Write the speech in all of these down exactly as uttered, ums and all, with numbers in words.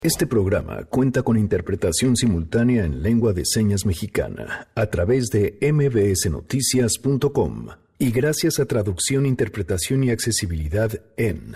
Este programa cuenta con interpretación simultánea en lengua de señas mexicana a través de eme be ese noticias punto com y gracias a traducción, interpretación y accesibilidad en...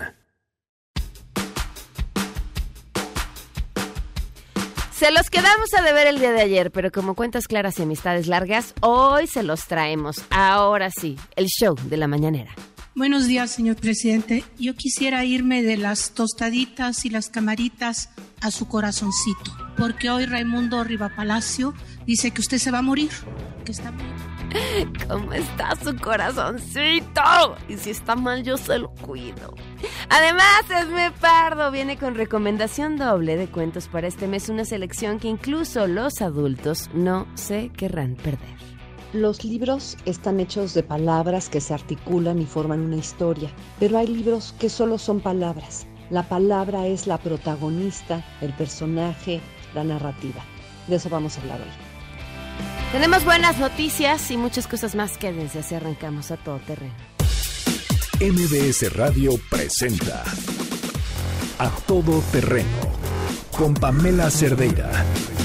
Se los quedamos a deber el día de ayer, pero como cuentas claras y amistades largas, hoy se los traemos. Ahora sí, el show de la mañanera. Buenos días, señor presidente. Yo quisiera irme de las tostaditas y las camaritas a su corazoncito, porque hoy Raimundo Rivapalacio dice que usted se va a morir, que está bien. ¿Cómo está su corazoncito? Y si está mal, yo se lo cuido. Además, Esme Pardo viene con recomendación doble de cuentos para este mes, una selección que incluso los adultos no se querrán perder. Los libros están hechos de palabras que se articulan y forman una historia, pero hay libros que solo son palabras. La palabra es la protagonista, el personaje, la narrativa. De eso vamos a hablar hoy. Tenemos buenas noticias y muchas cosas más. Quédense, así arrancamos a todo terreno. eme be ese Radio presenta A Todo Terreno con Pamela Cerdeira.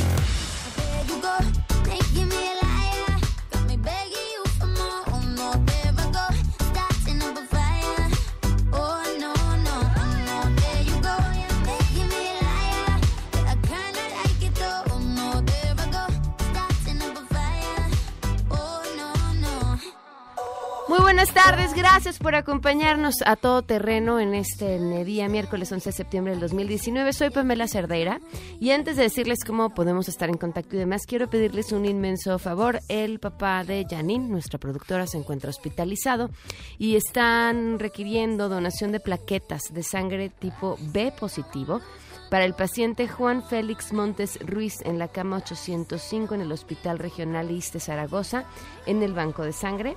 Muy buenas tardes, gracias por acompañarnos a Todo Terreno en este día, miércoles once de septiembre del dos mil diecinueve. Soy Pamela Cerdeira y antes de decirles cómo podemos estar en contacto y demás, quiero pedirles un inmenso favor. El papá de Janine, nuestra productora, se encuentra hospitalizado y están requiriendo donación de plaquetas de sangre tipo B positivo para el paciente Juan Félix Montes Ruiz en la cama ochocientos cinco en el Hospital Regional Iste Zaragoza, en el banco de sangre.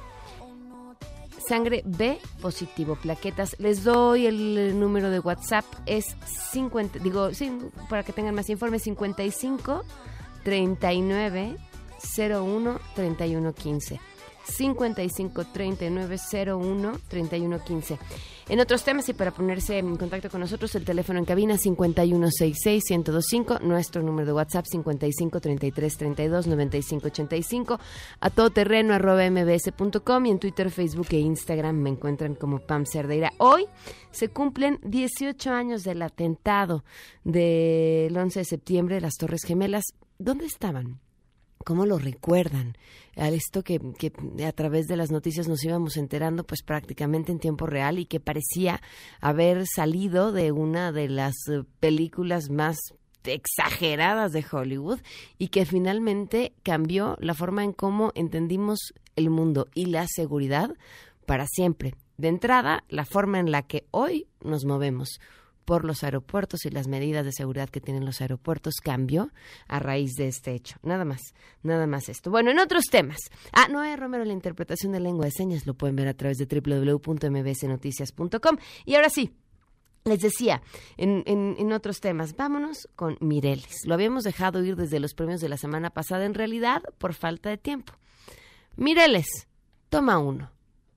Sangre B positivo, plaquetas. Les doy el número de WhatsApp, es cincuenta, digo, sí, para que tengan más informes, cincuenta y cinco, treinta y nueve, cero uno, treinta y uno quince. cincuenta y cinco, treinta y nueve, cero uno, treinta y uno quince. En otros temas y para ponerse en contacto con nosotros, el teléfono en cabina cincuenta y uno sesenta y seis, ciento veinticinco, nuestro número de WhatsApp cincuenta y cinco, treinta y tres, treinta y dos, noventa y cinco, ochenta y cinco, a todoterreno arroba eme be ese punto com y en Twitter, Facebook e Instagram me encuentran como Pam Cerdeira. Hoy se cumplen dieciocho años del atentado del once de septiembre de las Torres Gemelas. ¿Dónde estaban? ¿Cómo lo recuerdan? A esto que, que a través de las noticias nos íbamos enterando pues prácticamente en tiempo real y que parecía haber salido de una de las películas más exageradas de Hollywood y que finalmente cambió la forma en cómo entendimos el mundo y la seguridad para siempre. De entrada, la forma en la que hoy nos movemos por los aeropuertos y las medidas de seguridad que tienen los aeropuertos cambió a raíz de este hecho. Nada más, nada más esto. Bueno, en otros temas. Ah, Noé Romero, la interpretación de lengua de señas, lo pueden ver a través de doble u doble u doble u punto eme be ese noticias punto com. Y ahora sí, les decía, en, en, en otros temas, vámonos con Mireles. Lo habíamos dejado ir desde los premios de la semana pasada, en realidad, por falta de tiempo. Mireles, toma uno.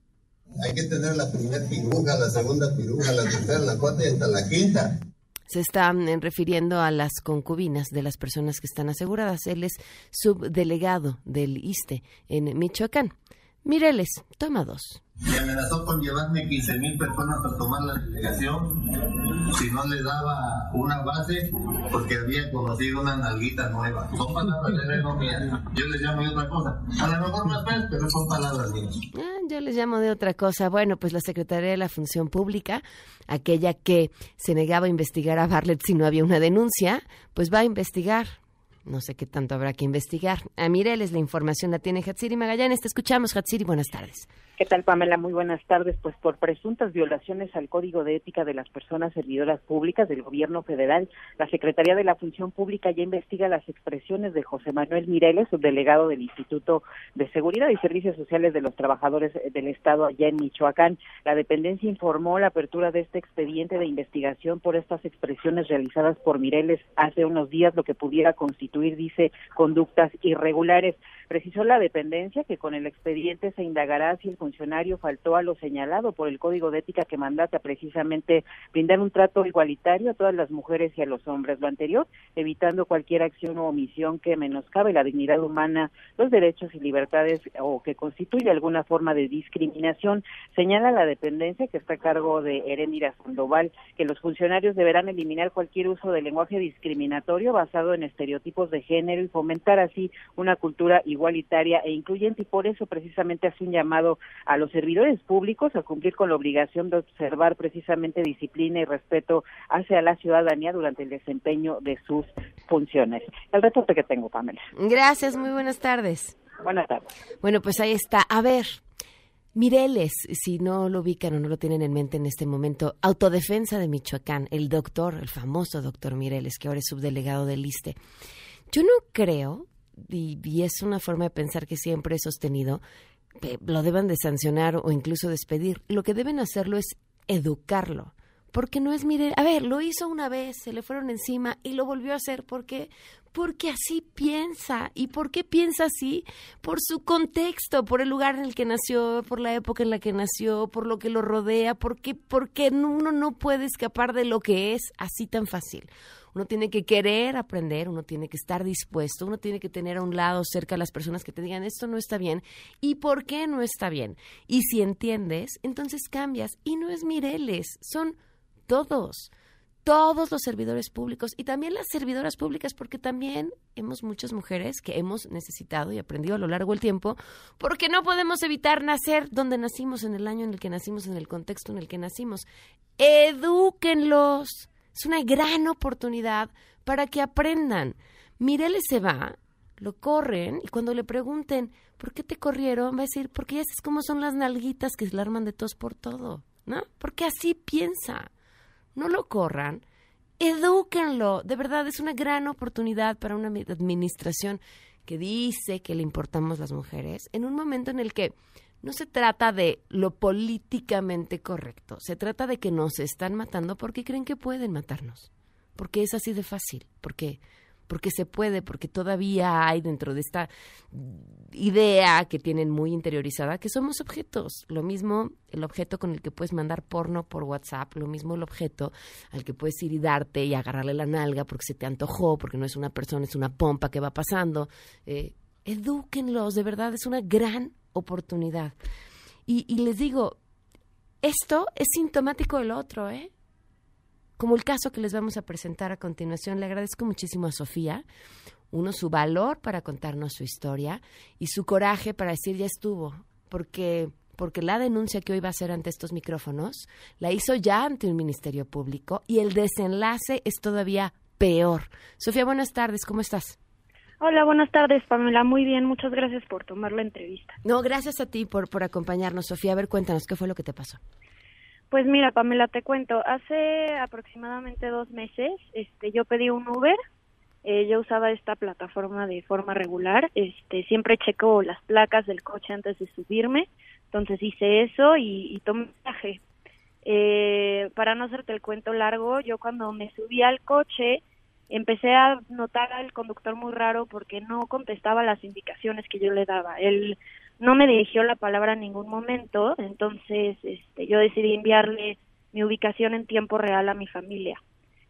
Hay que tener la primera piruja, la segunda piruja, la tercera, la cuarta y hasta la quinta. Se está eh, refiriendo a las concubinas de las personas que están aseguradas. Él es subdelegado del Iste en Michoacán. Mireles, toma dos. Me amenazó con llevarme quince mil personas a tomar la delegación si no le daba una base porque había conocido una nalguita nueva. Son palabras de él, no mías. Yo les llamo de otra cosa. A lo mejor más ves, pero son palabras mías. Ah, yo les llamo de otra cosa. Bueno, pues la Secretaría de la Función Pública, aquella que se negaba a investigar a Bartlett si no había una denuncia, pues va a investigar. No sé qué tanto habrá que investigar. A Mireles, la información la tiene Hatsiri Magallanes. Te escuchamos, Hatsiri. Buenas tardes. ¿Qué tal, Pamela? Muy buenas tardes. Pues por presuntas violaciones al Código de Ética de las Personas Servidoras Públicas del Gobierno Federal, la Secretaría de la Función Pública ya investiga las expresiones de José Manuel Mireles, subdelegado del Instituto de Seguridad y Servicios Sociales de los Trabajadores del Estado allá en Michoacán. La dependencia informó la apertura de este expediente de investigación por estas expresiones realizadas por Mireles hace unos días, lo que pudiera constituir, dice, conductas irregulares. Precisó la dependencia que con el expediente se indagará si el funcionario faltó a lo señalado por el Código de Ética que mandata precisamente brindar un trato igualitario a todas las mujeres y a los hombres. Lo anterior, evitando cualquier acción o omisión que menoscabe la dignidad humana, los derechos y libertades o que constituya alguna forma de discriminación. Señala la dependencia que está a cargo de Heréndira Sandoval que los funcionarios deberán eliminar cualquier uso de lenguaje discriminatorio basado en estereotipos de género y fomentar así una cultura igualitaria e incluyente, y por eso precisamente hace un llamado a los servidores públicos a cumplir con la obligación de observar precisamente disciplina y respeto hacia la ciudadanía durante el desempeño de sus funciones. El reporte que tengo, Pamela. Gracias, muy buenas tardes. Buenas tardes. Bueno, pues ahí está. A ver, Mireles, si no lo ubican o no lo tienen en mente en este momento, Autodefensa de Michoacán, el doctor, el famoso doctor Mireles, que ahora es subdelegado del ISSSTE. Yo no creo, y, y es una forma de pensar que siempre he sostenido, que lo deban de sancionar o incluso despedir. Lo que deben hacerlo es educarlo. Porque no es, mire, a ver, lo hizo una vez, se le fueron encima y lo volvió a hacer. ¿Por qué? Porque así piensa. ¿Y por qué piensa así? Por su contexto, por el lugar en el que nació, por la época en la que nació, por lo que lo rodea, porque, porque uno no puede escapar de lo que es así tan fácil. Uno tiene que querer aprender, uno tiene que estar dispuesto, uno tiene que tener a un lado cerca a las personas que te digan esto no está bien y por qué no está bien. Y si entiendes, entonces cambias. Y no es Mireles, son todos, todos los servidores públicos y también las servidoras públicas, porque también hemos muchas mujeres que hemos necesitado y aprendido a lo largo del tiempo, porque no podemos evitar nacer donde nacimos, en el año en el que nacimos, en el contexto en el que nacimos. Edúquenlos. Es una gran oportunidad para que aprendan. Mireles se va, lo corren y cuando le pregunten ¿por qué te corrieron? Va a decir, porque ya sabes cómo son las nalguitas que se la arman de tos por todo, ¿no? Porque así piensa. No lo corran, edúquenlo. De verdad, es una gran oportunidad para una administración que dice que le importamos las mujeres en un momento en el que no se trata de lo políticamente correcto, se trata de que nos están matando porque creen que pueden matarnos, porque es así de fácil, porque porque se puede, porque todavía hay dentro de esta idea que tienen muy interiorizada que somos objetos. Lo mismo el objeto con el que puedes mandar porno por WhatsApp, lo mismo el objeto al que puedes ir y darte y agarrarle la nalga porque se te antojó, porque no es una persona, es una pompa que va pasando. Eh, edúquenlos, de verdad, es una gran oportunidad. Y, y les digo, esto es sintomático del otro, ¿eh? Como el caso que les vamos a presentar a continuación. Le agradezco muchísimo a Sofía, uno, su valor para contarnos su historia y su coraje para decir ya estuvo, porque, porque la denuncia que hoy va a hacer ante estos micrófonos la hizo ya ante un ministerio público y el desenlace es todavía peor. Sofía, buenas tardes, ¿cómo estás? Hola, buenas tardes, Pamela. Muy bien, muchas gracias por tomar la entrevista. No, gracias a ti por, por acompañarnos, Sofía. A ver, cuéntanos, ¿qué fue lo que te pasó? Pues mira, Pamela, te cuento. Hace aproximadamente dos meses, este, yo pedí un Uber. Eh, yo usaba esta plataforma de forma regular. Este, siempre checo las placas del coche antes de subirme. Entonces hice eso y, y tomé un viaje. Eh, para no hacerte el cuento largo, yo cuando me subí al coche empecé a notar al conductor muy raro porque no contestaba las indicaciones que yo le daba. Él no me dirigió la palabra en ningún momento, entonces este, yo decidí enviarle mi ubicación en tiempo real a mi familia.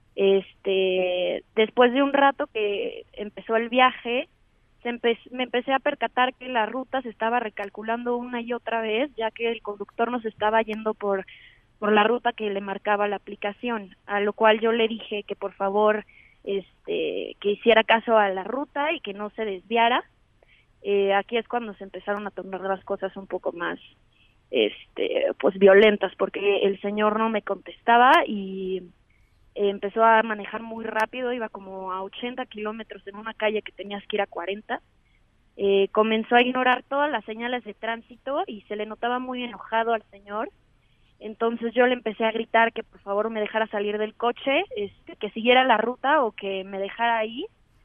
Este, después de un rato que empezó el viaje, se empe- me empecé a percatar que la ruta se estaba recalculando una y otra vez, ya que el conductor nos estaba yendo por, por la ruta que le marcaba la aplicación, a lo cual yo le dije que por favor este, que hiciera caso a la ruta y que no se desviara. Eh, aquí es cuando se empezaron a tornar las cosas un poco más este pues violentas, porque el señor no me contestaba y eh, empezó a manejar muy rápido, iba como a ochenta kilómetros en una calle que tenías que ir a cuarenta. Eh, comenzó a ignorar todas las señales de tránsito y se le notaba muy enojado al señor. Entonces yo le empecé a gritar que por favor me dejara salir del coche, este, que siguiera la ruta o que me dejara ahí.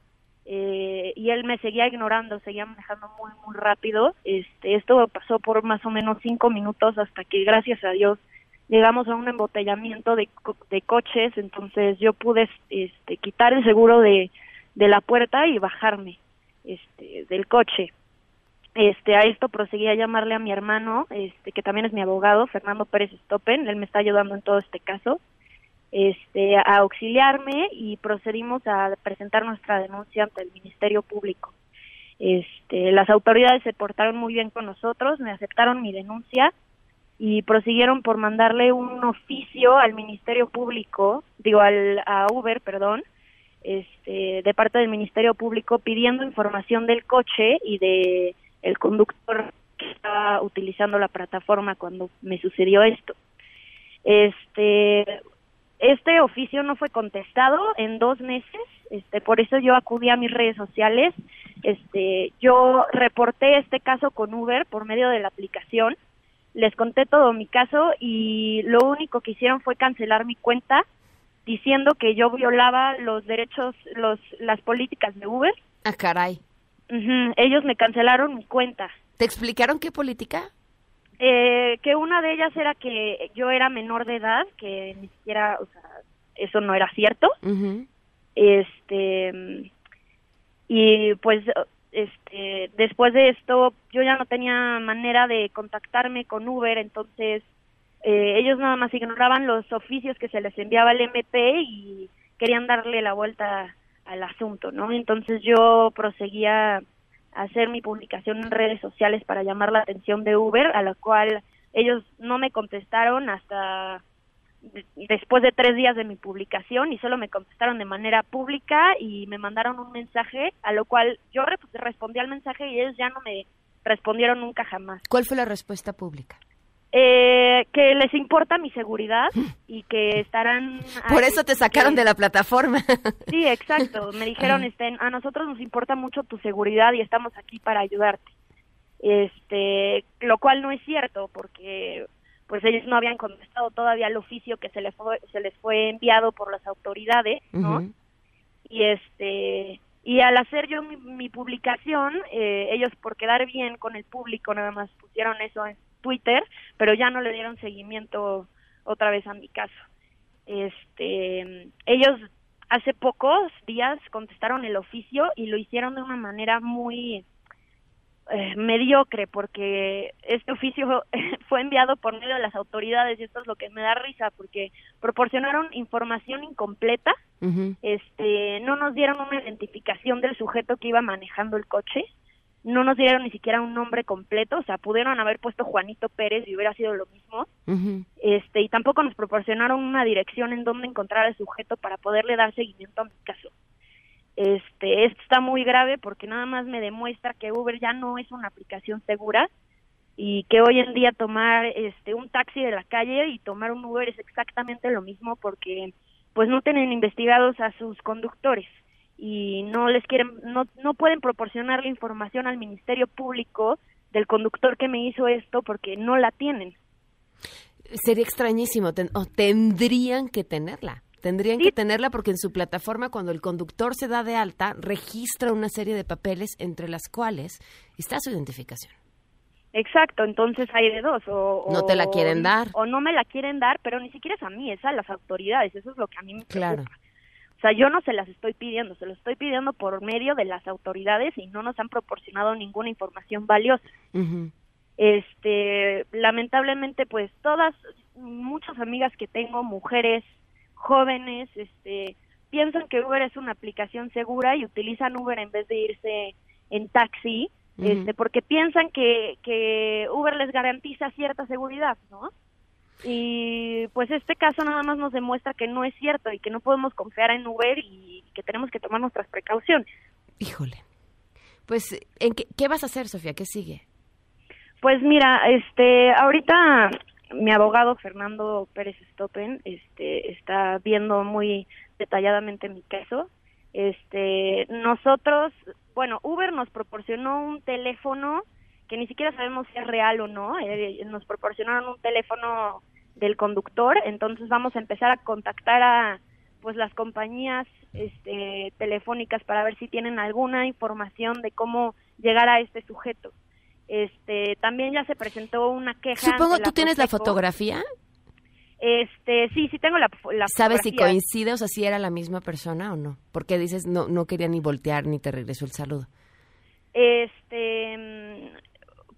Eh, y él me seguía ignorando, seguía manejando muy muy rápido. Este, esto pasó por más o menos cinco minutos hasta que gracias a Dios llegamos a un embotellamiento de, co- de coches. Entonces yo pude este, quitar el seguro de, de la puerta y bajarme este, del coche. Este, a esto proseguí a llamarle a mi hermano, este, que también es mi abogado, Fernando Pérez Stoppen, él me está ayudando en todo este caso, este, a auxiliarme y procedimos a presentar nuestra denuncia ante el Ministerio Público. Este, las autoridades se portaron muy bien con nosotros, me aceptaron mi denuncia y prosiguieron por mandarle un oficio al Ministerio Público, digo al a Uber, perdón, este, de parte del Ministerio Público pidiendo información del coche y de el conductor que estaba utilizando la plataforma cuando me sucedió esto. Este, este oficio no fue contestado en dos meses, este, por eso yo acudí a mis redes sociales, este, yo reporté este caso con Uber por medio de la aplicación, les conté todo mi caso y lo único que hicieron fue cancelar mi cuenta diciendo que yo violaba los derechos, los, las políticas de Uber. Ah, caray. Uh-huh. Ellos me cancelaron mi cuenta. ¿Te explicaron qué política? Eh, que una de ellas era que yo era menor de edad, que ni siquiera, o sea, eso no era cierto. Uh-huh. Este, y pues, este, después de esto, yo ya no tenía manera de contactarme con Uber, entonces eh, ellos nada más ignoraban los oficios que se les enviaba al M P y querían darle la vuelta al asunto, ¿no? Entonces yo proseguía a hacer mi publicación en redes sociales para llamar la atención de Uber, a la cual ellos no me contestaron hasta de- después de tres días de mi publicación y solo me contestaron de manera pública y me mandaron un mensaje, a lo cual yo re- respondí al mensaje y ellos ya no me respondieron nunca jamás. ¿Cuál fue la respuesta pública? Eh, que les importa mi seguridad y que estarán... Por eso te sacaron que- de la plataforma. Sí, exacto. Me dijeron, este, a nosotros nos importa mucho tu seguridad y estamos aquí para ayudarte. Este, lo cual no es cierto porque pues ellos no habían contestado todavía al oficio que se les fue se les fue enviado por las autoridades, ¿no? Uh-huh. Y este y al hacer yo mi, mi publicación, eh, ellos por quedar bien con el público nada más pusieron eso en Twitter, pero ya no le dieron seguimiento otra vez a mi caso. Este, ellos hace pocos días contestaron el oficio y lo hicieron de una manera muy eh, mediocre, porque este oficio fue enviado por medio de las autoridades y esto es lo que me da risa, porque proporcionaron información incompleta, Uh-huh. este, no nos dieron una identificación del sujeto que iba manejando el coche, no nos dieron ni siquiera un nombre completo, o sea, pudieron haber puesto Juanito Pérez y hubiera sido lo mismo, Uh-huh. este, y tampoco nos proporcionaron una dirección en donde encontrar al sujeto para poderle dar seguimiento a mi caso. Este, esto está muy grave porque nada más me demuestra que Uber ya no es una aplicación segura y que hoy en día tomar este un taxi de la calle y tomar un Uber es exactamente lo mismo porque pues no tienen investigados a sus conductores y no les quieren, no, no pueden proporcionar la información al Ministerio Público del conductor que me hizo esto porque no la tienen. Sería extrañísimo, ten- o tendrían que tenerla. Tendrían Sí. que tenerla porque en su plataforma, cuando el conductor se da de alta, registra una serie de papeles entre las cuales está su identificación. Exacto, entonces hay de dos, o, No te la quieren dar. o no me la quieren dar, pero ni siquiera es a mí, es a las autoridades, eso es lo que a mí me preocupa. Claro. O sea, yo no se las estoy pidiendo, se lo estoy pidiendo por medio de las autoridades y no nos han proporcionado ninguna información valiosa. Uh-huh. Este, lamentablemente, pues todas, muchas amigas que tengo, mujeres jóvenes, este, piensan que Uber es una aplicación segura y utilizan Uber en vez de irse en taxi, Ujú. este, porque piensan que, que Uber les garantiza cierta seguridad, ¿no? Y pues este caso nada más nos demuestra que no es cierto y que no podemos confiar en Uber y que tenemos que tomar nuestras precauciones. Híjole. Pues, ¿en qué, qué vas a hacer, Sofía? ¿Qué sigue? Pues mira, este, ahorita mi abogado Fernando Pérez Stoppen, este, está viendo muy detalladamente mi caso. Este, nosotros, bueno, Uber nos proporcionó un teléfono que ni siquiera sabemos si es real o no. Eh, nos proporcionaron un teléfono del conductor, entonces vamos a empezar a contactar a pues las compañías este, telefónicas para ver si tienen alguna información de cómo llegar a este sujeto. Este, también ya se presentó una queja. Supongo, ante la ¿tú tienes la Profeco. fotografía? Este, sí, sí tengo la, la ¿Sabes si fotografía. coincide, o sea, si era la misma persona o no? Porque dices, no, no quería ni voltear ni te regresó el saludo. Este, mm,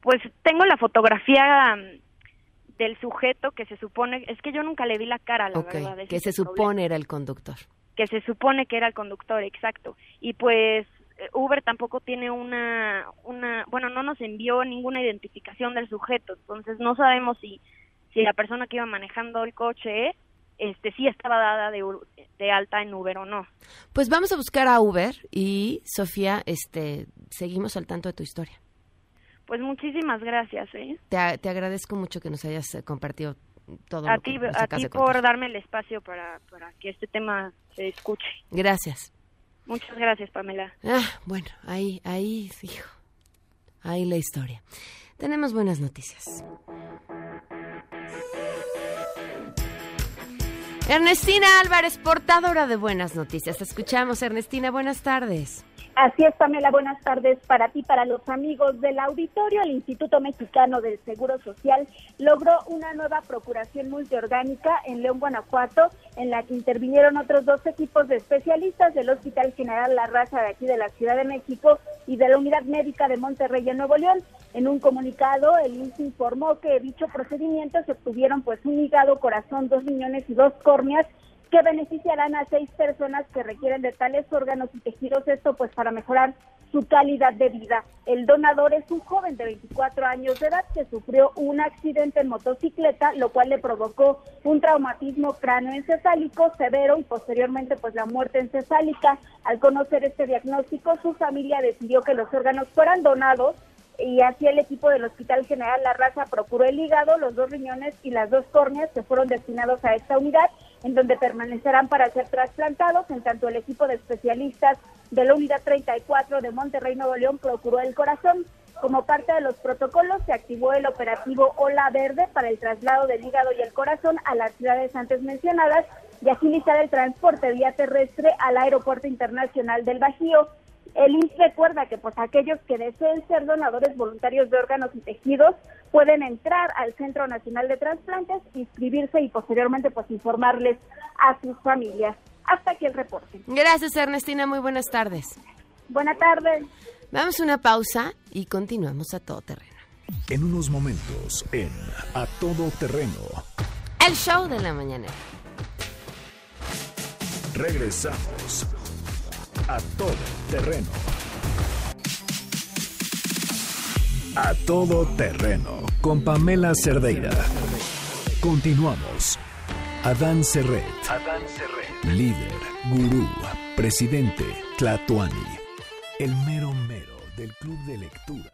Pues tengo la fotografía del sujeto que se supone, es que yo nunca le vi la cara, la okay, verdad. Que se supone problema. Era el conductor. Que se supone que era el conductor, exacto. Y pues Uber tampoco tiene una, una, bueno, no nos envió ninguna identificación del sujeto, entonces no sabemos si, si la persona que iba manejando el coche, este, sí estaba dada de, de alta en Uber o no. Pues vamos a buscar a Uber y, Sofía, este, seguimos al tanto de tu historia. Pues muchísimas gracias, ¿eh? Te, te agradezco mucho que nos hayas compartido todo a lo ti, que nos a acabas ti de contar. por darme el espacio para, para que este tema se escuche. Gracias. Muchas gracias, Pamela. Ah, bueno, ahí, ahí, hijo, ahí la historia. Tenemos buenas noticias. Ernestina Álvarez, portadora de buenas noticias. Te escuchamos, Ernestina, buenas tardes. Así es, Pamela, buenas tardes para ti, para los amigos del auditorio. El Instituto Mexicano del Seguro Social logró una nueva procuración multiorgánica en León, Guanajuato, en la que intervinieron otros dos equipos de especialistas del Hospital General La Raza de aquí de la Ciudad de México y de la Unidad Médica de Monterrey en Nuevo León. En un comunicado, el I M S S informó que dicho procedimiento se obtuvieron pues un hígado, corazón, dos riñones y dos córneas, que beneficiarán a seis personas que requieren de tales órganos y tejidos, esto pues para mejorar su calidad de vida. El donador es un joven de veinticuatro años de edad que sufrió un accidente en motocicleta, lo cual le provocó un traumatismo cráneoencefálico severo y posteriormente pues la muerte encefálica. Al conocer este diagnóstico, su familia decidió que los órganos fueran donados, y así el equipo del Hospital General La Raza procuró el hígado, los dos riñones y las dos córneas que fueron destinados a esta unidad, en donde permanecerán para ser trasplantados. En tanto, el equipo de especialistas de la Unidad treinta y cuatro de Monterrey, Nuevo León, procuró el corazón. Como parte de los protocolos, se activó el operativo Ola Verde para el traslado del hígado y el corazón a las ciudades antes mencionadas y agilizar el transporte vía terrestre al Aeropuerto Internacional del Bajío. El I M S S recuerda que pues aquellos que deseen ser donadores voluntarios de órganos y tejidos pueden entrar al Centro Nacional de Trasplantes, inscribirse y posteriormente pues informarles a sus familias. Hasta aquí el reporte. Gracias, Ernestina, muy buenas tardes. Buenas tardes. Vamos a una pausa y continuamos a Todo Terreno. En unos momentos, en A Todo Terreno. El show de la mañana. Regresamos a Todo Terreno. A Todo Terreno con Pamela Cerdeira. Continuamos. Adán Serret. Adán Serret. Líder, gurú, presidente, Tlatoani. El mero mero del club de lectura.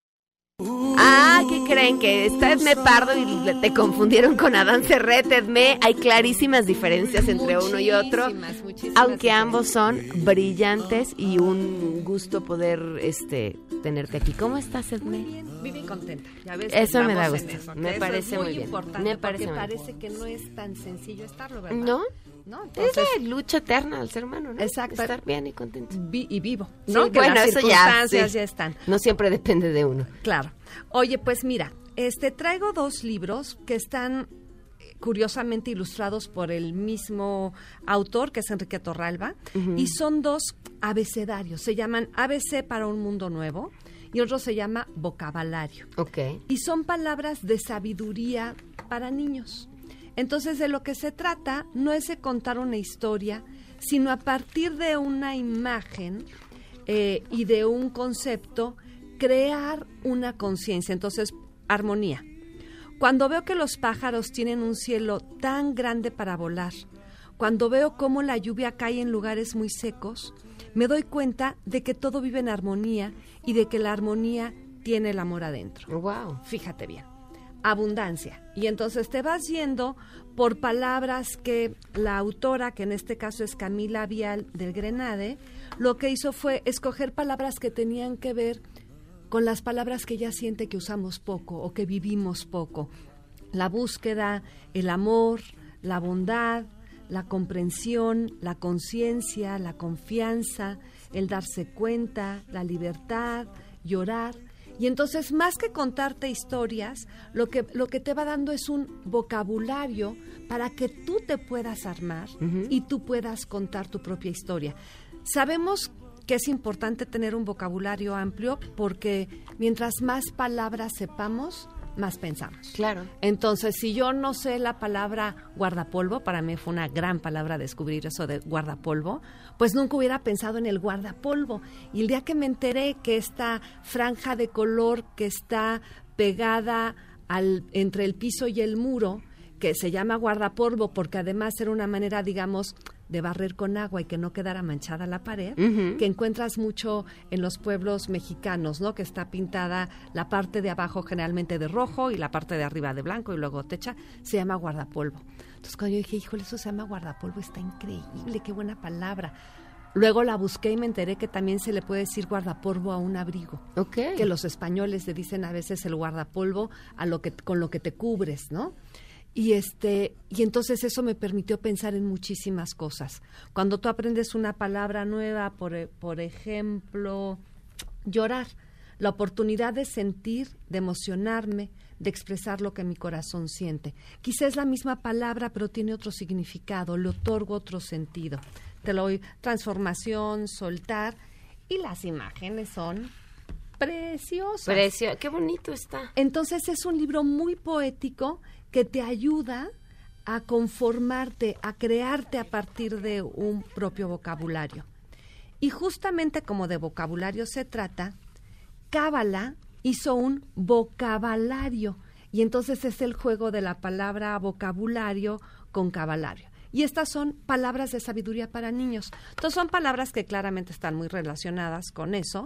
Ah, ¿qué creen? Que está Edmé Pardo y te confundieron con Adán Serret. Edmé, hay clarísimas diferencias entre uno y otro, aunque ambos son brillantes y un gusto poder este tenerte aquí. ¿Cómo estás, Edmé? Muy bien, contenta. Ya ves, eso me da gusto. Eso, me parece muy, muy bien. Importante me parece porque muy parece bien. Que no es tan sencillo estarlo, ¿verdad? ¿No? ¿No? Entonces, es la lucha eterna del ser humano, ¿no? Exacto. Estar bien y contento. Vi- y vivo, ¿no? Sí, que bueno, las eso circunstancias ya, sí. ya están. No siempre depende de uno. Claro. Oye, pues mira, este traigo dos libros que están curiosamente ilustrados por el mismo autor, que es Enrique Torralba, uh-huh. y son dos abecedarios. Se llaman A B C para un mundo nuevo y otro se llama Vocabulario. Okay. Y son palabras de sabiduría para niños. Entonces, de lo que se trata no es de contar una historia, sino a partir de una imagen eh, y de un concepto, crear una conciencia. Entonces, armonía. Cuando veo que los pájaros tienen un cielo tan grande para volar, cuando veo cómo la lluvia cae en lugares muy secos, me doy cuenta de que todo vive en armonía y de que la armonía tiene el amor adentro. Wow. Fíjate bien. Abundancia. Y entonces te vas yendo por palabras que la autora, que en este caso es Camila Vial del Grenade, lo que hizo fue escoger palabras que tenían que ver con las palabras que ella siente que usamos poco o que vivimos poco. La búsqueda, el amor, la bondad, la comprensión, la conciencia, la confianza, el darse cuenta, la libertad, llorar. Y entonces, más que contarte historias, lo que, lo que te va dando es un vocabulario para que tú te puedas armar uh-huh. y tú puedas contar tu propia historia. Sabemos que es importante tener un vocabulario amplio porque mientras más palabras sepamos, más pensamos. Claro. Entonces, si yo no sé la palabra guardapolvo, para mí fue una gran palabra descubrir eso de guardapolvo, pues nunca hubiera pensado en el guardapolvo. Y el día que me enteré que esta franja de color que está pegada al, entre el piso y el muro, que se llama guardapolvo porque además era una manera, digamos, de barrer con agua y que no quedara manchada la pared, uh-huh. que encuentras mucho en los pueblos mexicanos, ¿no? Que está pintada la parte de abajo generalmente de rojo y la parte de arriba de blanco y luego techa, se llama guardapolvo. Entonces cuando yo dije, híjole, eso se llama guardapolvo, está increíble, qué buena palabra. Luego la busqué y me enteré que también se le puede decir guardapolvo a un abrigo. Okay. Que los españoles le dicen a veces el guardapolvo a lo que, con lo que te cubres, ¿no? Y este y entonces eso me permitió pensar en muchísimas cosas. Cuando tú aprendes una palabra nueva, por, por ejemplo, llorar, la oportunidad de sentir, de emocionarme, de expresar lo que mi corazón siente. Quizás es la misma palabra, pero tiene otro significado, le otorgo otro sentido. Te lo doy, transformación, soltar, y las imágenes son preciosas. Precio, qué bonito está. Entonces es un libro muy poético que te ayuda a conformarte, a crearte a partir de un propio vocabulario. Y justamente como de vocabulario se trata, Cábala hizo un vocabulario, y entonces es el juego de la palabra vocabulario con cabalario. Y estas son palabras de sabiduría para niños. Entonces son palabras que claramente están muy relacionadas con eso,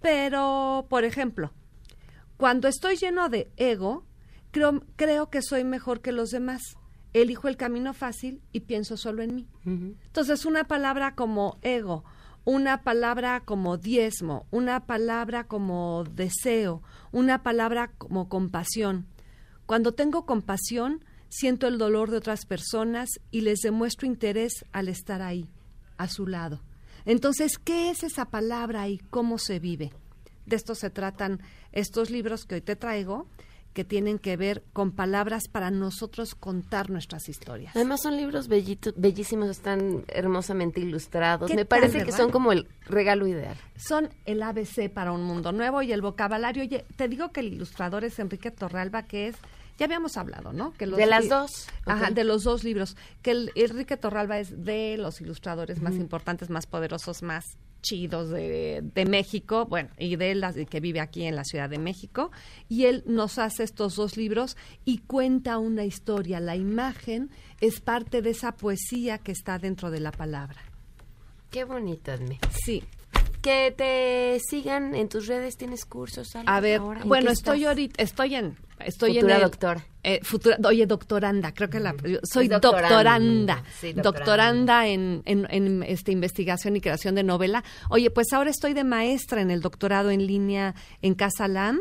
pero, por ejemplo, cuando estoy lleno de ego, Creo, creo que soy mejor que los demás. Elijo el camino fácil y pienso solo en mí. Uh-huh. Entonces, una palabra como ego, una palabra como diezmo, una palabra como deseo, una palabra como compasión. Cuando tengo compasión, siento el dolor de otras personas y les demuestro interés al estar ahí, a su lado. Entonces, ¿qué es esa palabra y cómo se vive? De esto se tratan estos libros que hoy te traigo, que tienen que ver con palabras para nosotros contar nuestras historias. Además son libros bellito, bellísimos, están hermosamente ilustrados. Me tal, parece ¿verdad? Que son como el regalo ideal. Son el A B C para un mundo nuevo y el vocabulario. Oye, te digo que el ilustrador es Enrique Torralba, que es, ya habíamos hablado, ¿no? Que los de las li- dos. Ajá, Okay. de los dos libros. Que el, Enrique Torralba es de los ilustradores uh-huh. más importantes, más poderosos, más chidos de, de México, bueno, y de él que vive aquí en la Ciudad de México, y él nos hace estos dos libros y cuenta una historia. La imagen es parte de esa poesía que está dentro de la palabra. Qué bonito, Edme. Sí. Que te sigan en tus redes, ¿tienes cursos? Algo A ver, ahora? bueno, estoy ahorita, estoy en... Estoy futura en el, doctora. Eh, futura, oye, doctoranda, creo que la... Soy doctoranda. doctoranda. Sí, doctoranda. doctoranda en, en, en este, investigación y creación de novela. Oye, pues ahora estoy de maestra en el doctorado en línea en Casa Lam.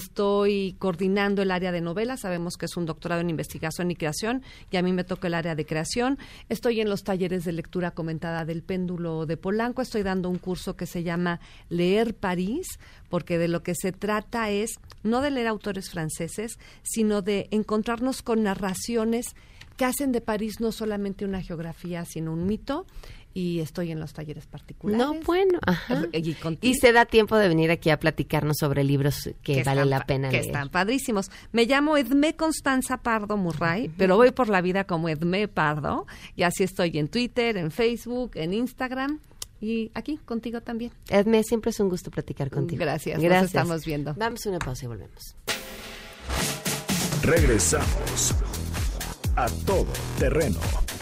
Estoy coordinando el área de novela. Sabemos que es un doctorado en investigación y creación, y a mí me toca el área de creación. Estoy en los talleres de lectura comentada del Péndulo de Polanco. Estoy dando un curso que se llama Leer París, porque de lo que se trata es no de leer autores franceses, sino de encontrarnos con narraciones que hacen de París no solamente una geografía, sino un mito. Y estoy en los talleres particulares. No, bueno, ajá. Y, y se da tiempo de venir aquí a platicarnos sobre libros que, que vale están, la pena que leer. Que están padrísimos. Me llamo Edme Constanza Pardo Murray, uh-huh. pero voy por la vida como Edme Pardo. Y así estoy en Twitter, en Facebook, en Instagram. Y aquí, contigo también. Edme, siempre es un gusto platicar contigo. Gracias, Gracias. Nos estamos viendo. Damos una pausa y volvemos. Regresamos a Todo Terreno.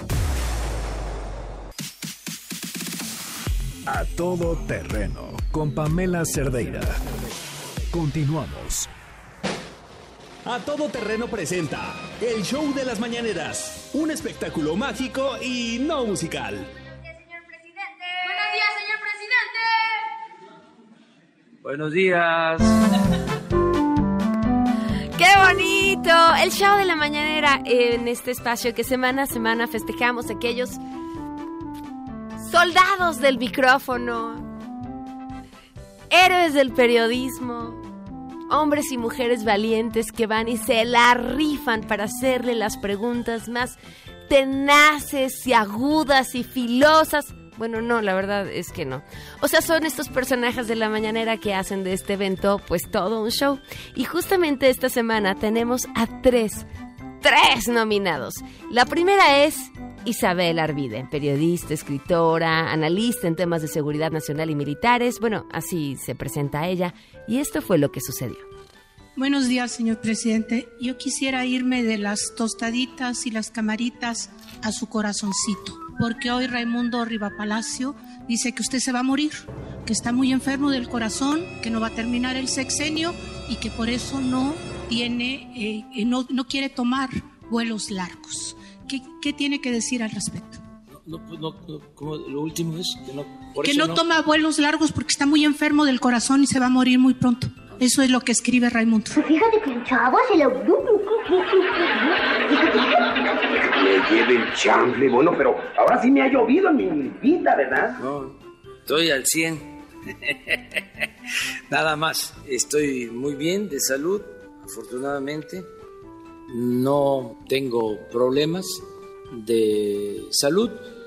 A Todo Terreno con Pamela Cerdeira. Continuamos. A Todo Terreno presenta el show de las mañaneras, un espectáculo mágico y no musical. Buenos días. ¡Qué bonito! El show de la mañanera en este espacio que semana a semana festejamos a aquellos soldados del micrófono, héroes del periodismo, hombres y mujeres valientes que van y se la rifan para hacerle las preguntas más tenaces y agudas y filosas. Bueno, no, la verdad es que no. O sea, son estos personajes de la mañanera que hacen de este evento pues todo un show. Y justamente esta semana tenemos a tres, tres nominados. La primera es Isabel Arvide, periodista, escritora, analista en temas de seguridad nacional y militares. Bueno, así se presenta ella. Y esto fue lo que sucedió. Buenos días, señor presidente. Yo quisiera irme de las tostaditas y las camaritas a su corazoncito, porque hoy Raimundo Rivapalacio dice que usted se va a morir, que está muy enfermo del corazón, que no va a terminar el sexenio y que por eso no tiene, eh, no, no quiere tomar vuelos largos. ¿Qué, qué tiene que decir al respecto? No, no, no, como lo último es que no, por que eso no, no toma vuelos largos porque está muy enfermo del corazón y se va a morir muy pronto. Eso es lo que escribe Raimundo. Fíjate que el chavo se lo... Me lleve el chanfle, bueno, pero ahora sí me ha llovido en mi vida, ¿verdad? No, estoy al cien. Nada más, estoy muy bien de salud, afortunadamente. No tengo problemas de salud.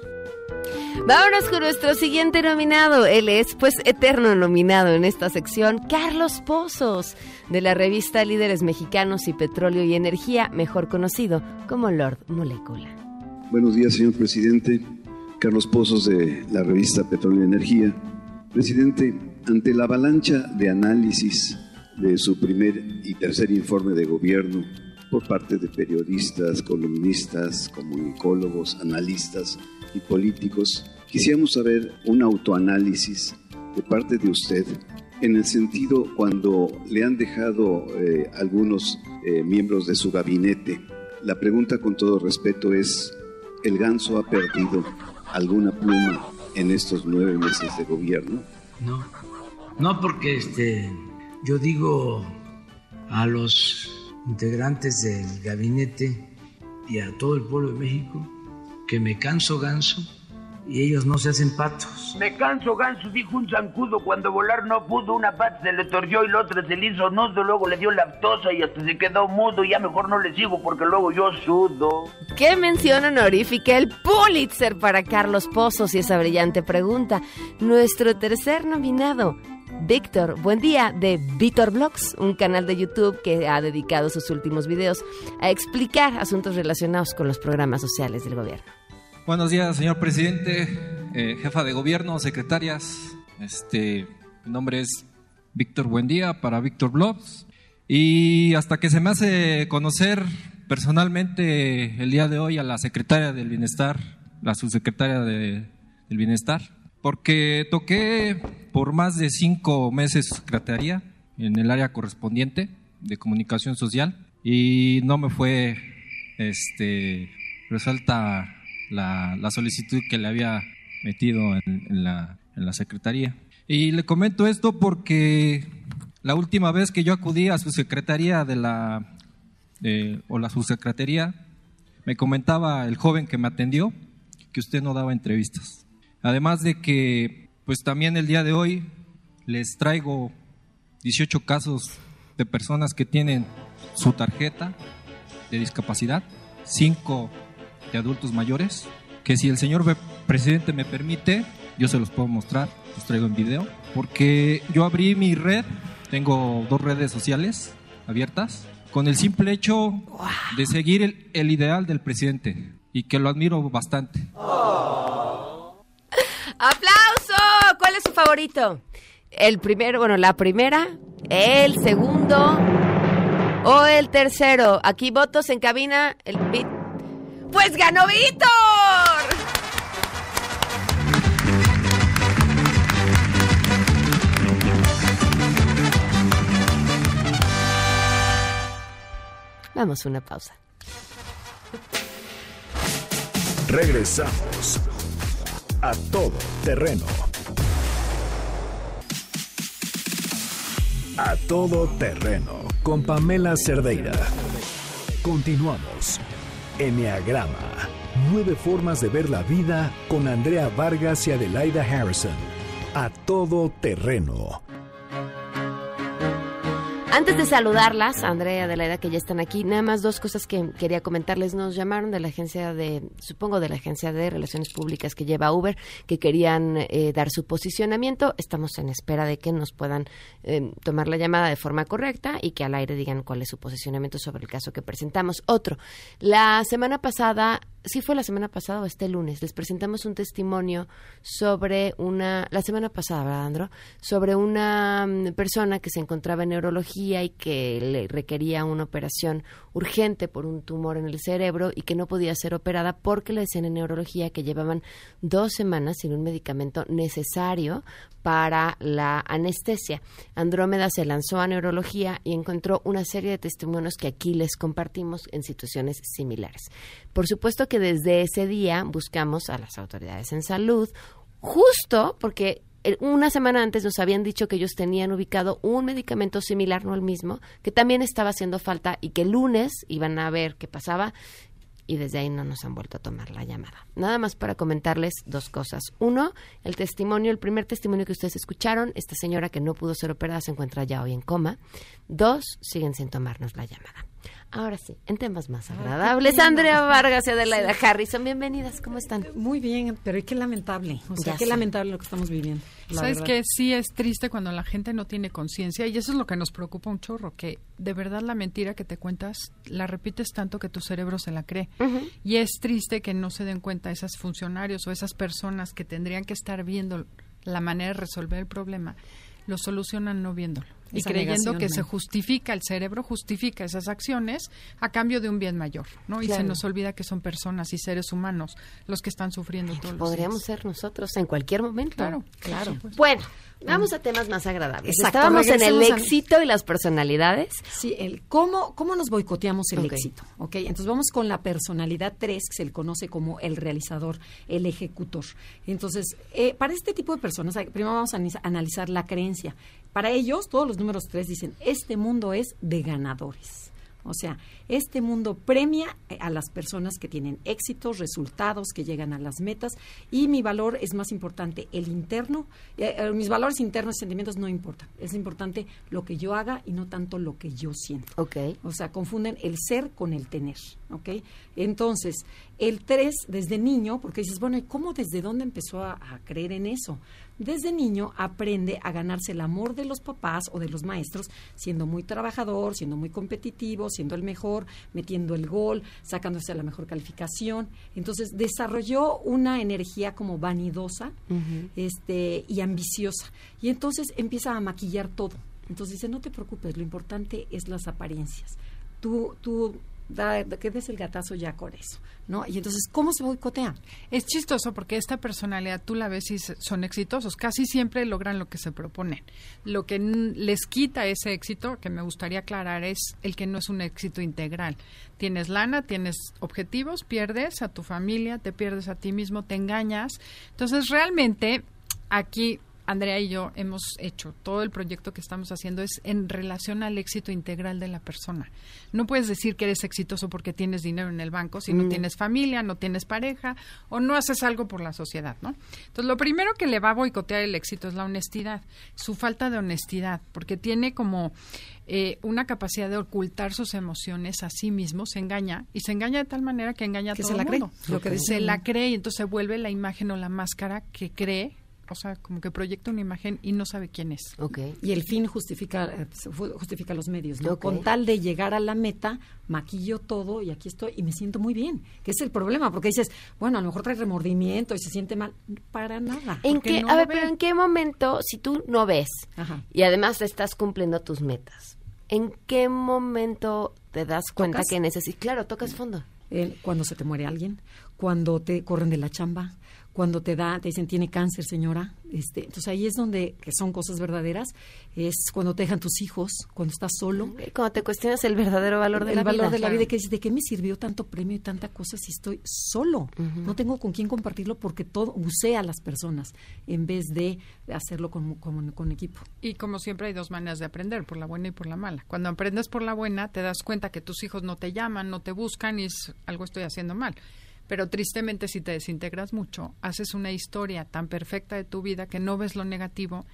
Vámonos con nuestro siguiente nominado. Él es, pues, eterno nominado en esta sección, Carlos Pozos, de la revista Líderes Mexicanos y Petróleo y Energía, mejor conocido como Lord Molécula. Buenos días, señor presidente. Carlos Pozos, de la revista Petróleo y Energía. Presidente, ante la avalancha de análisis de su primer y tercer informe de gobierno por parte de periodistas, columnistas, comunicólogos, analistas y políticos, quisiéramos saber un autoanálisis de parte de usted en el sentido cuando le han dejado eh, algunos eh, miembros de su gabinete. La pregunta, con todo respeto, es: ¿el ganso ha perdido alguna pluma en estos nueve meses de gobierno? No, no, porque este, yo digo a los integrantes del gabinete y a todo el pueblo de México que me canso ganso y ellos no se hacen patos. Me canso ganso, dijo un zancudo, cuando volar no pudo, una pata se le torció y la otra se le hizo nudo, luego le dio lactosa y hasta se quedó mudo, y ya mejor no le sigo porque luego yo sudo. ¿Qué mención honorífica? El Pulitzer para Carlos Pozos y esa brillante pregunta. Nuestro tercer nominado, Víctor Buendía, de Víctor Blogs, un canal de YouTube que ha dedicado sus últimos videos a explicar asuntos relacionados con los programas sociales del gobierno. Buenos días, señor presidente, eh, jefa de gobierno, secretarias. Este, mi nombre es Víctor Buendía para Víctor Blogs, y hasta que se me hace conocer personalmente el día de hoy a la secretaria del Bienestar, la subsecretaria de, del Bienestar, porque toqué por más de cinco meses secretaría en el área correspondiente de comunicación social y no me fue este, resuelta la, la solicitud que le había metido en, en, la, en la secretaría. Y le comento esto porque la última vez que yo acudí a su secretaría de la, de, o la subsecretaría, me comentaba el joven que me atendió que usted no daba entrevistas. Además de que, pues también el día de hoy les traigo dieciocho casos de personas que tienen su tarjeta de discapacidad, cinco de adultos mayores, que si el señor presidente me permite, yo se los puedo mostrar, los traigo en video, porque yo abrí mi red, tengo dos redes sociales abiertas, con el simple hecho de seguir el, el ideal del presidente, y que lo admiro bastante. ¡Aplauso! ¿Cuál es su favorito? El primero, bueno, la primera, el segundo o el tercero. Aquí votos en cabina. El Vit. ¡Pues ganó Víctor! Vamos a una pausa. Regresamos a Todo Terreno. A Todo Terreno con Pamela Cerdeira. Continuamos. Enneagrama. Nueve formas de ver la vida con Andrea Vargas y Adelaida Harrison. A Todo Terreno. Antes de saludarlas, Andrea y Adelaida, que ya están aquí, nada más dos cosas que quería comentarles. Nos llamaron de la agencia de, supongo de la agencia de Relaciones Públicas que lleva Uber, que querían eh, dar su posicionamiento. Estamos en espera de que nos puedan eh, tomar la llamada de forma correcta y que al aire digan cuál es su posicionamiento sobre el caso que presentamos. Otro, la semana pasada, sí fue la semana pasada o este lunes, les presentamos un testimonio sobre una, la semana pasada, ¿verdad, Andro? Sobre una um, persona que se encontraba en neurología y que le requería una operación urgente por un tumor en el cerebro y que no podía ser operada porque le decían en neurología que llevaban dos semanas sin un medicamento necesario para la anestesia. Andrómeda se lanzó a neurología y encontró una serie de testimonios que aquí les compartimos en situaciones similares. Por supuesto que desde ese día buscamos a las autoridades en salud, justo porque una semana antes nos habían dicho que ellos tenían ubicado un medicamento similar, no el mismo, que también estaba haciendo falta y que el lunes iban a ver qué pasaba, y desde ahí no nos han vuelto a tomar la llamada. Nada más para comentarles dos cosas. Uno, el testimonio, el primer testimonio que ustedes escucharon, esta señora que no pudo ser operada se encuentra ya hoy en coma. Dos, siguen sin tomarnos la llamada. Ahora sí, en temas más agradables, Andrea Vargas y Adelaida sí. Harrison, bienvenidas, ¿cómo están? Muy bien, pero qué lamentable, o sea, ya qué sé. lamentable lo que estamos viviendo. Sabes que sí es triste cuando la gente no tiene conciencia y eso es lo que nos preocupa un chorro, que de verdad la mentira que te cuentas la repites tanto que tu cerebro se la cree. Uh-huh. Y es triste que no se den cuenta esos funcionarios o esas personas que tendrían que estar viendo la manera de resolver el problema, lo solucionan no viéndolo. Y esa creyendo que ¿no? se justifica, el cerebro justifica esas acciones a cambio de un bien mayor, ¿no? Y claro. se nos olvida que son personas y seres humanos los que están sufriendo todos los días. Podríamos ser nosotros en cualquier momento. Claro, claro. Bueno, vamos a temas más agradables. Exacto, estábamos en el éxito y las personalidades. Sí, el cómo, cómo nos boicoteamos el okay. éxito, ¿ok? Entonces vamos con la personalidad tres, que se le conoce como el realizador, el ejecutor. Entonces, eh, para este tipo de personas, primero vamos a analizar la creencia. Para ellos, todos los números tres dicen, este mundo es de ganadores. O sea, este mundo premia a las personas que tienen éxitos, resultados, que llegan a las metas, y mi valor es más importante, el interno. Eh, eh, mis valores internos y sentimientos no importan. Es importante lo que yo haga y no tanto lo que yo siento. Okay. O sea, confunden el ser con el tener. ¿Okay? Entonces, el tres, desde niño, porque dices, bueno, ¿y cómo desde dónde empezó a, a creer en eso? Desde niño aprende a ganarse el amor de los papás o de los maestros, siendo muy trabajador, siendo muy competitivo, siendo el mejor, metiendo el gol, sacándose la mejor calificación. Entonces, desarrolló una energía como vanidosa uh-huh. este, y ambiciosa. Y entonces empieza a maquillar todo. Entonces dice, no te preocupes, lo importante es las apariencias. Tú, tú Da, que des el gatazo ya con eso, ¿no? Y entonces, ¿cómo se boicotea? Es chistoso porque esta personalidad, tú la ves y son exitosos, casi siempre logran lo que se proponen. Lo que n- les quita ese éxito, que me gustaría aclarar, es el que no es un éxito integral. Tienes lana, tienes objetivos, pierdes a tu familia, te pierdes a ti mismo, te engañas. Entonces, realmente, aquí Andrea y yo hemos hecho, todo el proyecto que estamos haciendo es en relación al éxito integral de la persona. No puedes decir que eres exitoso porque tienes dinero en el banco si no mm. tienes familia, no tienes pareja o no haces algo por la sociedad, ¿no? Entonces, lo primero que le va a boicotear el éxito es la honestidad, su falta de honestidad, porque tiene como eh, una capacidad de ocultar sus emociones a sí mismo, se engaña y se engaña de tal manera que engaña a que todo se la el mundo. Cree, lo que se la cree y entonces se vuelve la imagen o la máscara que cree. O sea, como que proyecta una imagen y no sabe quién es. Okay. Y el fin justifica justifica los medios, ¿no? Okay. Con tal de llegar a la meta, maquillo todo y aquí estoy y me siento muy bien. Que es el problema, porque dices, bueno, a lo mejor trae remordimiento y se siente mal. Para nada. ¿En qué, no a ver, pero ¿en qué momento, si tú no ves Ajá. y además estás cumpliendo tus metas, ¿en qué momento te das cuenta ¿Tocas? que necesitas? Claro, tocas fondo. Eh, cuando se te muere alguien, cuando te corren de la chamba, cuando te da, te dicen, tiene cáncer, señora. Este, entonces ahí es donde, que son cosas verdaderas, es cuando te dejan tus hijos, cuando estás solo. Cuando te cuestionas el verdadero valor de el la vida. El valor de la claro. vida, que dices, ¿de qué me sirvió tanto premio y tanta cosa si estoy solo? Uh-huh. No tengo con quién compartirlo porque todo usé a las personas en vez de hacerlo con, con, con equipo. Y como siempre hay dos maneras de aprender, por la buena y por la mala. Cuando aprendes por la buena, te das cuenta que tus hijos no te llaman, no te buscan y es, algo estoy haciendo mal. Pero tristemente, si te desintegras mucho, haces una historia tan perfecta de tu vida que no ves lo negativo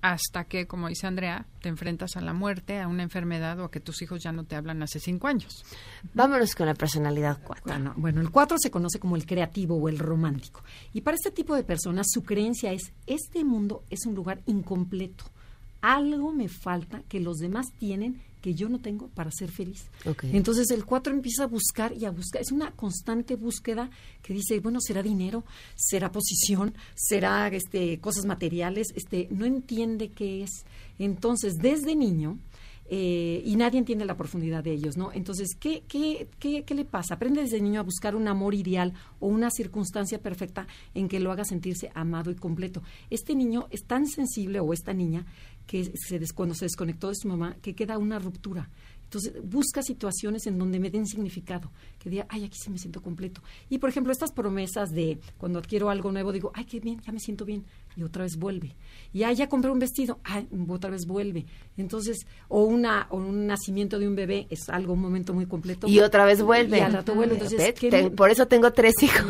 hasta que, como dice Andrea, te enfrentas a la muerte, a una enfermedad o a que tus hijos ya no te hablan hace cinco años. Vámonos con la personalidad cuatro. Bueno, bueno, el cuatro se conoce como el creativo o el romántico. Y para este tipo de personas, su creencia es, este mundo es un lugar incompleto. Algo me falta que los demás tienen que yo no tengo para ser feliz. Okay. Entonces el cuatro empieza a buscar y a buscar. Es una constante búsqueda que dice, bueno, ¿será dinero? ¿Será posición? ¿Será este, cosas materiales? Este, no entiende qué es. Entonces, desde niño, eh, y nadie entiende la profundidad de ellos, ¿no? Entonces, ¿qué, qué, qué, qué le pasa? Aprende desde niño a buscar un amor ideal o una circunstancia perfecta en que lo haga sentirse amado y completo. Este niño es tan sensible, o esta niña, que se des, cuando se desconectó de su mamá, que queda una ruptura. Entonces, busca situaciones en donde me den significado, que diga, ay, aquí sí me siento completo. Y, por ejemplo, estas promesas de cuando adquiero algo nuevo, digo, ay, qué bien, ya me siento bien, y otra vez vuelve. Y, ay, ya compré un vestido, ay, otra vez vuelve. Entonces, o una o un nacimiento de un bebé es algo, un momento muy completo. Y otra vez vuelve. Y al rato vuelve. Entonces, ¿qué Te, por eso tengo tres hijos.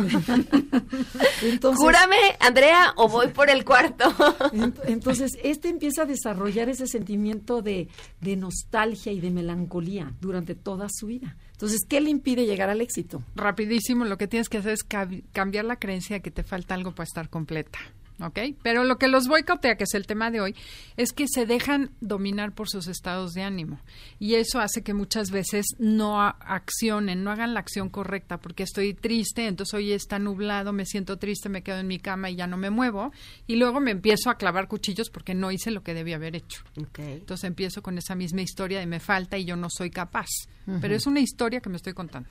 Entonces, cúrame, Andrea, o voy por el cuarto. Entonces, este empieza a desarrollar ese sentimiento de, de nostalgia y de melancolía durante toda su vida. Entonces, ¿qué le impide llegar al éxito? Rapidísimo, lo que tienes que hacer es cab- cambiar la creencia de que te falta algo para estar completa. ¿Ok? Pero lo que los boicotea, que es el tema de hoy, es que se dejan dominar por sus estados de ánimo. Y eso hace que muchas veces no a- accionen, no hagan la acción correcta, porque estoy triste, entonces hoy está nublado, me siento triste, me quedo en mi cama y ya no me muevo. Y luego me empiezo a clavar cuchillos porque no hice lo que debía haber hecho. Okay. Entonces empiezo con esa misma historia de me falta y yo no soy capaz. Uh-huh. Pero es una historia que me estoy contando.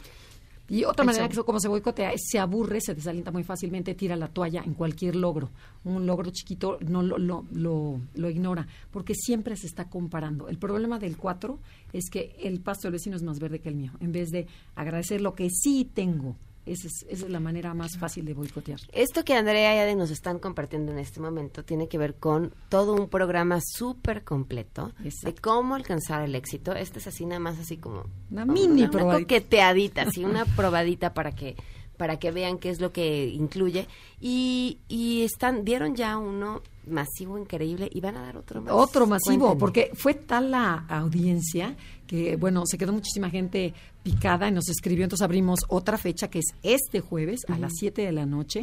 Y otra manera que como se boicotea es se aburre, se desalienta muy fácilmente, tira la toalla en cualquier logro. Un logro chiquito no lo, lo, lo, lo ignora, porque siempre se está comparando. El problema del cuatro es que el pasto del vecino es más verde que el mío. En vez de agradecer lo que sí tengo, esa es, esa es la manera más fácil de boicotear. Esto que Andrea y Ade nos están compartiendo en este momento tiene que ver con todo un programa súper completo. Exacto. De cómo alcanzar el éxito. Este es así nada más así como una mini una, probadita. Una coqueteadita, así una probadita para que para que vean qué es lo que incluye. Y, y están dieron ya uno masivo, increíble, y van a dar otro más. Otro masivo, Cuéntenme. Porque fue tal la audiencia que, bueno, se quedó muchísima gente picada y nos escribió, entonces abrimos otra fecha que es este jueves uh-huh. a las siete de la noche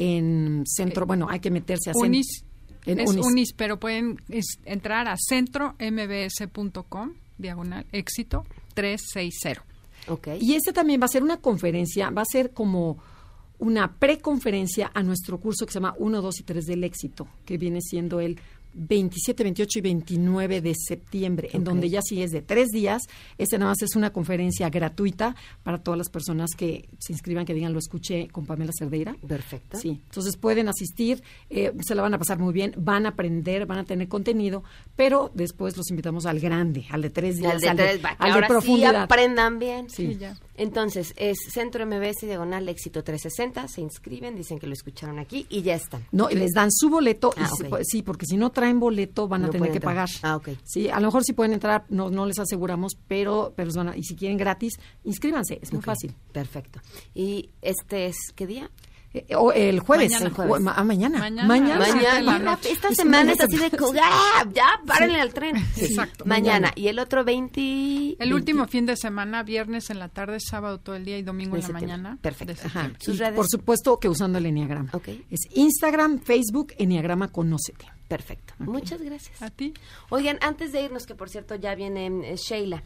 en centro, eh, bueno, hay que meterse a Unis, en es Unis. Unis, pero pueden es, entrar a centro m b s punto com, diagonal, éxito trescientos sesenta. Okay. Y este también va a ser una conferencia, va a ser como una preconferencia a nuestro curso que se llama uno, dos y tres del éxito, que viene siendo el veintisiete, veintiocho y veintinueve de septiembre, okay. en donde ya sí es de tres días. Este nada más es una conferencia gratuita para todas las personas que se inscriban, que digan, lo escuché con Pamela Cerdeira. Perfecto. Sí, entonces pueden asistir, eh, se la van a pasar muy bien, van a aprender, van a tener contenido, pero después los invitamos al grande, al de tres días, al de, al tres, de, va, al de profundidad. Sí aprendan bien. Sí. Sí, ya. Entonces, es Centro M B S diagonal éxito trescientos sesenta, se inscriben, dicen que lo escucharon aquí y ya están. No, y les dan su boleto, ah, y okay. se, sí, porque si no traen boleto van a no tener que entrar. pagar. Ah, ok. Sí, a lo mejor sí pueden entrar, no, no les aseguramos, pero, pero van a, y si quieren gratis, inscríbanse, es muy okay. fácil. Perfecto. ¿Y este es qué día? Eh, o el jueves. Mañana. El jueves. O, ma, ah, mañana. Mañana. Mañana. Mañana. Esta es semana es así de... ¡Ah! Ya, párenle sí. al tren. Sí. Exacto. Mañana. Mañana. Y el otro veinte... El veinte. último fin de semana, viernes en la tarde, sábado todo el día y domingo de en la septiembre. mañana. Perfecto. Ajá. ¿Sus y redes? Por supuesto que usando el Enneagrama. Okay. Es Instagram, Facebook, Enneagrama Conócete. Perfecto. Okay. Muchas gracias. A ti. Oigan, antes de irnos, que por cierto ya viene eh, Sheila,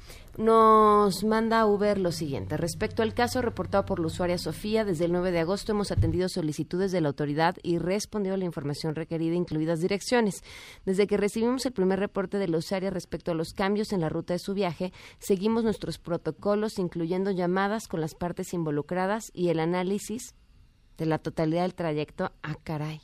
nos manda Uber lo siguiente. Respecto al caso reportado por la usuaria Sofía, desde el nueve de agosto hemos atendido solicitudes de la autoridad y respondido a la información requerida, incluidas direcciones. Desde que recibimos el primer reporte de la usuaria respecto a los cambios en la ruta de su viaje, seguimos nuestros protocolos, incluyendo llamadas con las partes involucradas y el análisis de la totalidad del trayecto. Ah, caray.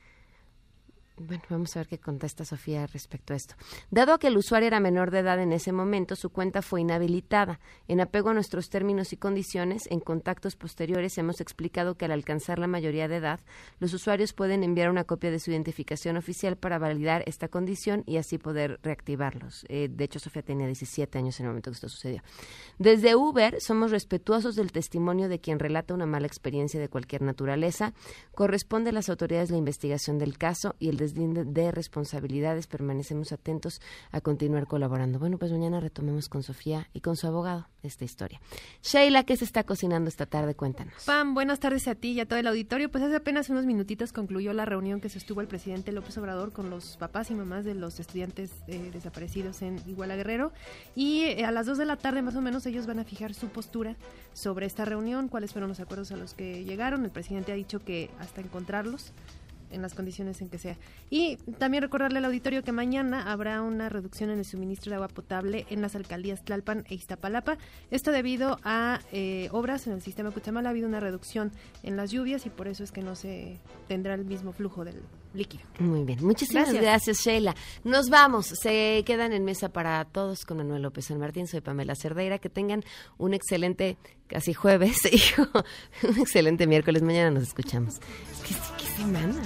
Bueno, vamos a ver qué contesta Sofía respecto a esto. Dado que el usuario era menor de edad en ese momento, su cuenta fue inhabilitada. En apego a nuestros términos y condiciones, en contactos posteriores hemos explicado que al alcanzar la mayoría de edad, los usuarios pueden enviar una copia de su identificación oficial para validar esta condición y así poder reactivarlos. Eh, de hecho, Sofía tenía diecisiete años en el momento que esto sucedió. Desde Uber, somos respetuosos del testimonio de quien relata una mala experiencia de cualquier naturaleza. Corresponde a las autoridades la investigación del caso y el des deslinde de responsabilidades, permanecemos atentos a continuar colaborando. Bueno, pues mañana retomemos con Sofía y con su abogado esta historia. Sheila, ¿qué se está cocinando esta tarde? Cuéntanos. Pam, buenas tardes a ti y a todo el auditorio. Pues hace apenas unos minutitos concluyó la reunión que sostuvo el presidente López Obrador con los papás y mamás de los estudiantes eh, desaparecidos en Iguala Guerrero, y eh, a las dos de la tarde más o menos ellos van a fijar su postura sobre esta reunión, cuáles fueron los acuerdos a los que llegaron. El presidente ha dicho que hasta encontrarlos en las condiciones en que sea. Y también recordarle al auditorio que mañana habrá una reducción en el suministro de agua potable en las alcaldías Tlalpan e Iztapalapa. Esto debido a eh, obras en el sistema Cutzamala. Ha habido una reducción en las lluvias y por eso es que no se tendrá el mismo flujo del líquido. Muy bien, muchísimas gracias, gracias Sheila. Nos vamos, se quedan en Mesa para Todos con Manuel López San Martín. Soy Pamela Cerdeira, que tengan un excelente, casi jueves, hijo, un excelente miércoles. Mañana nos escuchamos. Es que sí, qué semana.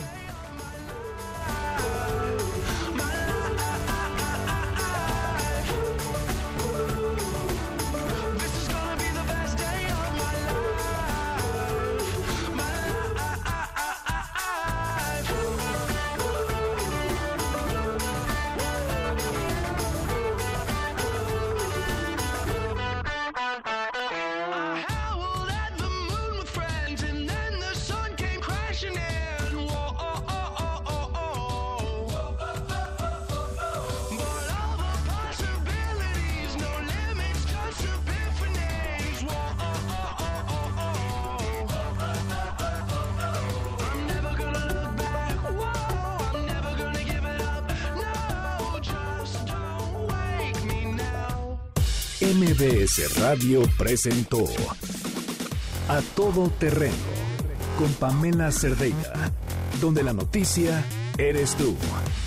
M B S Radio presentó A Todo Terreno con Pamela Cerdeira, donde la noticia eres tú.